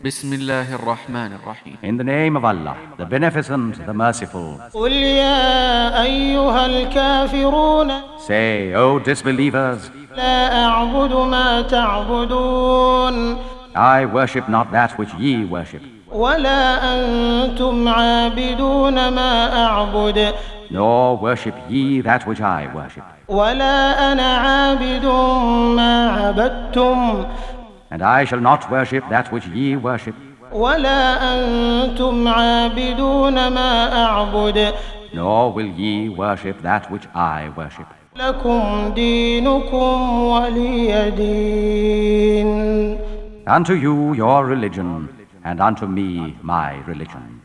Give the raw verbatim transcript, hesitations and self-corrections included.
Bismillahir Rahmanir Rahim. In the name of Allah, the Beneficent, the Merciful. قل يا أيها الكافرون Say, O disbelievers, لا أعبد ما تعبدون I worship not that which ye worship, ولا أنتم عابدون ما أعبد nor worship ye that which I worship. ولا أنا عابد ما عبدتم And I shall not worship that which ye worship, ولا أنتم عابدون ما أعبد nor will ye worship that which I worship. لكم دينكم ولي دين. Unto you your religion, and unto me my religion.